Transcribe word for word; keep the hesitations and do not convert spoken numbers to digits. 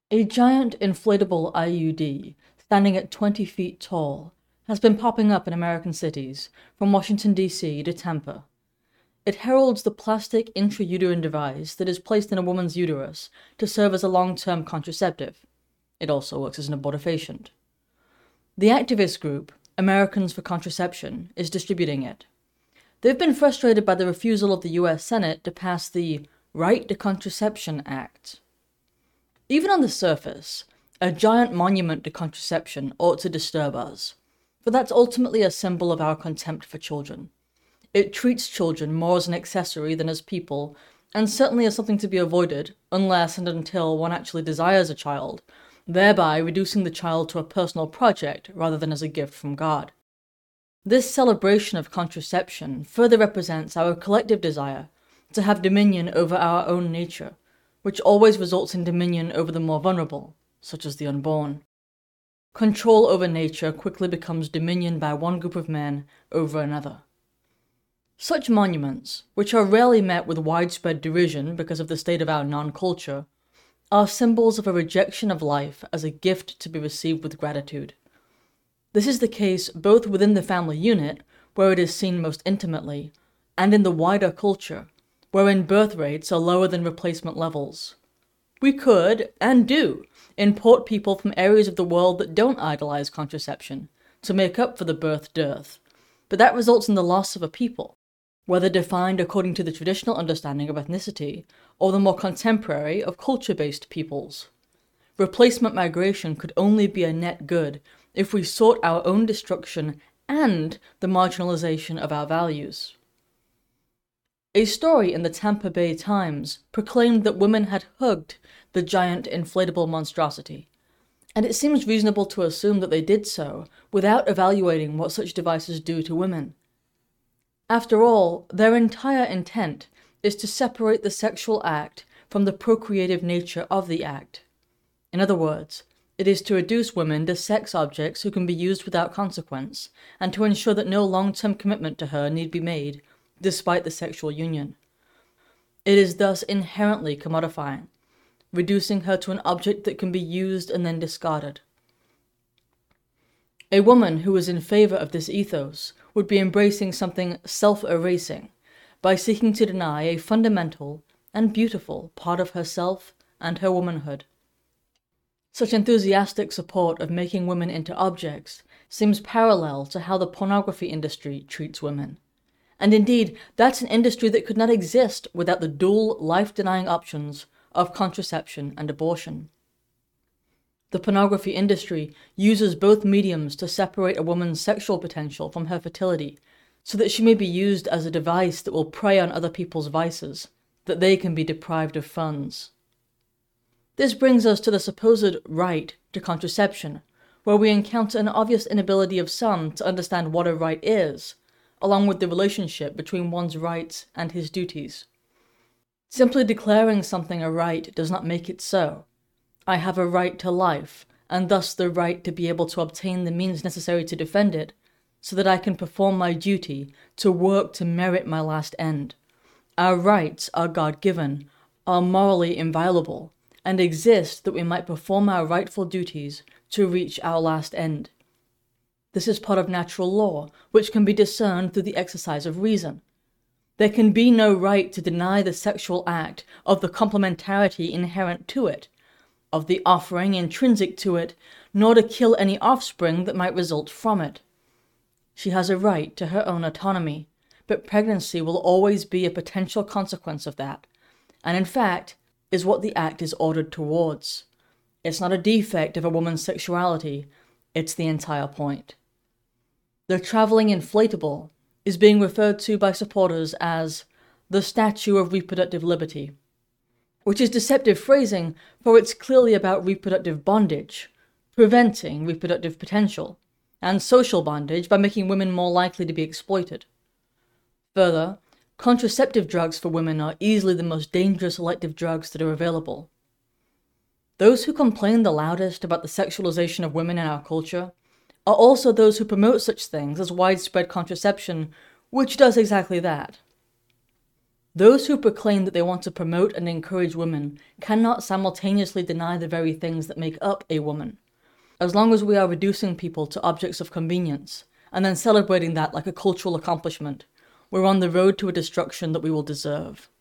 A giant inflatable I U D, standing at twenty feet tall, has been popping up in American cities, from Washington, D C to Tampa. It heralds the plastic intrauterine device that is placed in a woman's uterus to serve as a long-term contraceptive. It also works as an abortifacient. The activist group, Americans for Contraception, is distributing it. They've been frustrated by the refusal of the U S Senate to pass the Right to Contraception Act. Even on the surface, a giant monument to contraception ought to disturb us, for that's ultimately a symbol of our contempt for children. It treats children more as an accessory than as people, and certainly as something to be avoided unless and until one actually desires a child, thereby reducing the child to a personal project rather than as a gift from God. This celebration of contraception further represents our collective desire to have dominion over our own nature, which always results in dominion over the more vulnerable, such as the unborn. Control over nature quickly becomes dominion by one group of men over another. Such monuments, which are rarely met with widespread derision because of the state of our non-culture, are symbols of a rejection of life as a gift to be received with gratitude. This is the case both within the family unit, where it is seen most intimately, and in the wider culture, wherein birth rates are lower than replacement levels. We could, and do, import people from areas of the world that don't idolize contraception to make up for the birth dearth, but that results in the loss of a people, whether defined according to the traditional understanding of ethnicity or the more contemporary of culture-based peoples. Replacement migration could only be a net good if we sought our own destruction and the marginalization of our values. A story in the Tampa Bay Times proclaimed that women had hugged the giant inflatable monstrosity, and it seems reasonable to assume that they did so without evaluating what such devices do to women. After all, their entire intent is to separate the sexual act from the procreative nature of the act. In other words, it is to reduce women to sex objects who can be used without consequence, and to ensure that no long-term commitment to her need be made, despite the sexual union. It is thus inherently commodifying, reducing her to an object that can be used and then discarded. A woman who is in favor of this ethos would be embracing something self-erasing by seeking to deny a fundamental and beautiful part of herself and her womanhood. Such enthusiastic support of making women into objects seems parallel to how the pornography industry treats women. And indeed, that's an industry that could not exist without the dual life-denying options of contraception and abortion. The pornography industry uses both mediums to separate a woman's sexual potential from her fertility, so that she may be used as a device that will prey on other people's vices, that they can be deprived of funds. This brings us to the supposed right to contraception, where we encounter an obvious inability of some to understand what a right is, along with the relationship between one's rights and his duties. Simply declaring something a right does not make it so. I have a right to life, and thus the right to be able to obtain the means necessary to defend it, so that I can perform my duty to work to merit my last end. Our rights are God-given, are morally inviolable, and exist that we might perform our rightful duties to reach our last end. This is part of natural law, which can be discerned through the exercise of reason. There can be no right to deny the sexual act of the complementarity inherent to it, of the offering intrinsic to it, nor to kill any offspring that might result from it. She has a right to her own autonomy, but pregnancy will always be a potential consequence of that, and in fact, is what the act is ordered towards. It's not a defect of a woman's sexuality, it's the entire point. The traveling inflatable is being referred to by supporters as the Statue of Reproductive Liberty, which is deceptive phrasing, for it's clearly about reproductive bondage, preventing reproductive potential, and social bondage by making women more likely to be exploited. Further, contraceptive drugs for women are easily the most dangerous elective drugs that are available. Those who complain the loudest about the sexualization of women in our culture are also those who promote such things as widespread contraception, which does exactly that. Those who proclaim that they want to promote and encourage women cannot simultaneously deny the very things that make up a woman. As long as we are reducing people to objects of convenience, and then celebrating that like a cultural accomplishment, we're on the road to a destruction that we will deserve.